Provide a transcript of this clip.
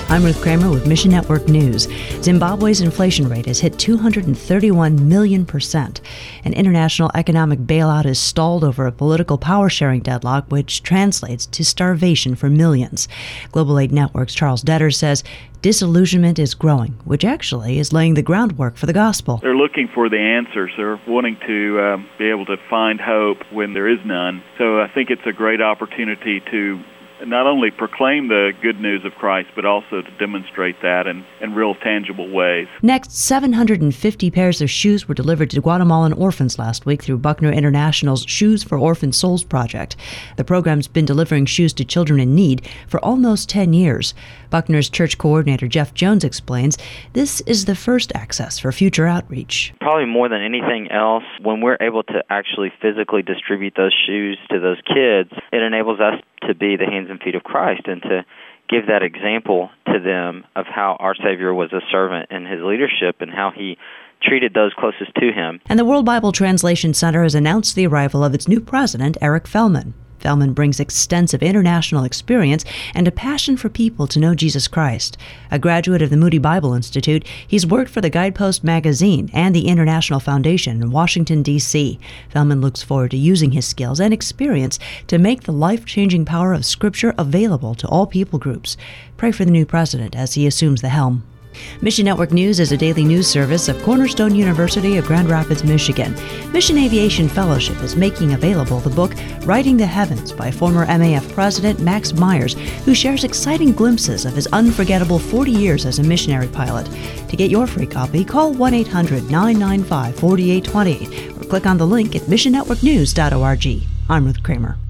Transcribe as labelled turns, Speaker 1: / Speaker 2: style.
Speaker 1: I'm Ruth Kramer with Mission Network News. Zimbabwe's inflation rate has hit 231 million%. An international economic bailout is stalled over a political power-sharing deadlock, which translates to starvation for millions. Global Aid Network's Charles Detter says disillusionment is growing, which actually is laying the groundwork for the gospel.
Speaker 2: They're looking for the answers. They're wanting to be able to find hope when there is none. So I think it's a great opportunity to not only proclaim the good news of Christ, but also to demonstrate that in real tangible ways.
Speaker 1: Next, 750 pairs of shoes were delivered to Guatemalan orphans last week through Buckner International's Shoes for Orphan Souls project. The program's been delivering shoes to children in need for almost 10 years. Buckner's church coordinator Jeff Jones explains this is the first access for future outreach.
Speaker 3: Probably more than anything else, when we're able to actually physically distribute those shoes to those kids, it enables us to be the hands and feet of Christ and to give that example to them of how our Savior was a servant in his leadership and how he treated those closest to him.
Speaker 1: And the World Bible Translation Center has announced the arrival of its new president, Eric Fellman. Fellman brings extensive international experience and a passion for people to know Jesus Christ. A graduate of the Moody Bible Institute, he's worked for the Guidepost magazine and the International Foundation in Washington, D.C. Fellman looks forward to using his skills and experience to make the life-changing power of Scripture available to all people groups. Pray for the new president as he assumes the helm. Mission Network News is a daily news service of Cornerstone University of Grand Rapids, Michigan. Mission Aviation Fellowship is making available the book Riding the Heavens by former MAF President Max Myers, who shares exciting glimpses of his unforgettable 40 years as a missionary pilot. To get your free copy, call 1-800-995-4828 or click on the link at missionnetworknews.org. I'm Ruth Kramer.